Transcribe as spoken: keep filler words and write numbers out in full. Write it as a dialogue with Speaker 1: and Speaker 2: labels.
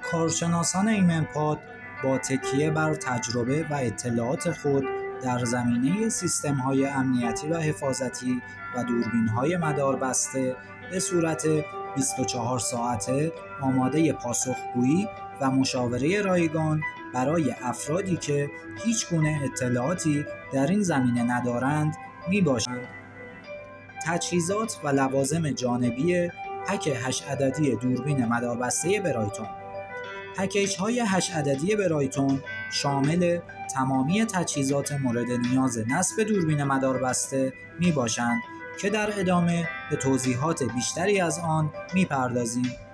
Speaker 1: کارشناسان ایمنپاد با تکیه بر تجربه و اطلاعات خود در زمینه سیستم‌های امنیتی و حفاظتی و دوربین‌های مداربسته به صورت بیست و چهار ساعته آماده پاسخگویی و مشاوره رایگان برای افرادی که هیچگونه اطلاعاتی در این زمینه ندارند میباشند. تجهیزات و لوازم جانبی پک هشت عددی دوربین مداربسته برایتون. پکیج‌های هشت عددی برایتون شامل تمامی تجهیزات مورد نیاز نصب دوربین مداربسته می باشند که در ادامه به توضیحات بیشتری از آن می پردازیم.